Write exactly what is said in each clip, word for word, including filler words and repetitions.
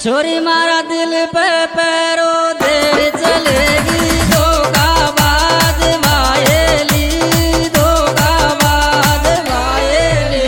छोरी मारा दिल पे पैरो देर चलेगी धोखाबाज मायेली धोखाबाज मायेली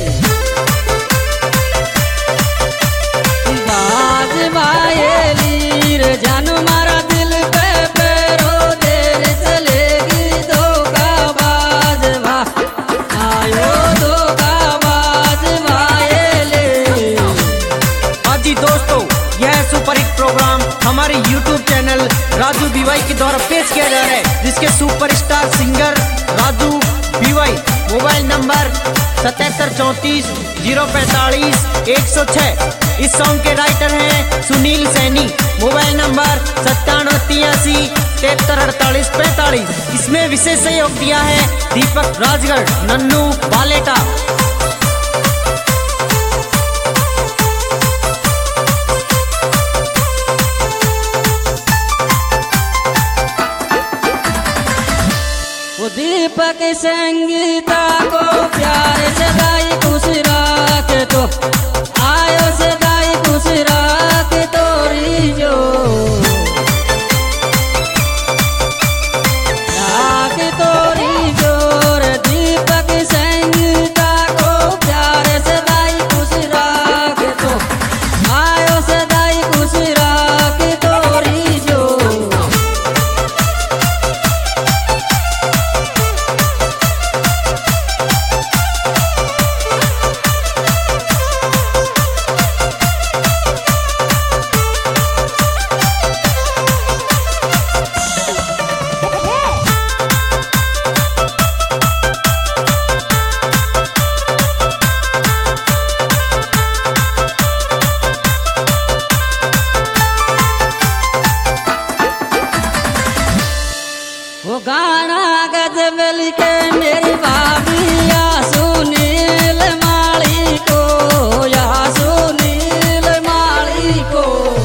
बाज मायेली रे जानू मारा दिल पे पैरो देर चलेगी धोखाबाज मा आयो धोखाबाज मायेली। जी दोस्तों, यह सुपर हिट प्रोग्राम हमारे यूट्यूब चैनल राजू बीवाई के द्वारा पेश किया जा रहा है, जिसके superstar singer Raju BY. Mobile number सतहत्तर चौंतीस जीरो पैंतालीस एक सौ छह। इस सॉन्ग के राइटर हैं सुनील सैनी। मोबाइल नंबर सत्तानवे तिरासी तिहत्तर अड़तालीस पैंतालीस। इसमें विशेष सहयोग दिया है दीपक राजगढ़, नन्नू बालेटा। दीपक संगीता को प्यार से दाई खुश राख तो आयो से दाई खुश राख तोरी जो राख तोरी जोर। दीपक संगीता को प्यार से दाई खुश राख तो आयो से दाई खुश राख तोरी जो। वो गाना गजब लिखे मेरी भाभी या सुनील माली को या सुनील माली को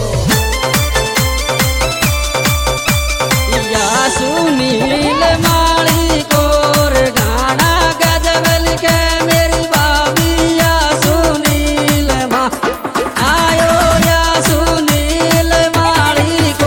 या सुनील माली को रे गाना गजब लिखे मेरी भाभी या सुनील मा आयो या सुनील माली को।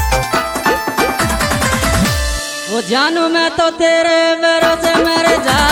वो जानू मैं तो तेरे भरोसे मर जा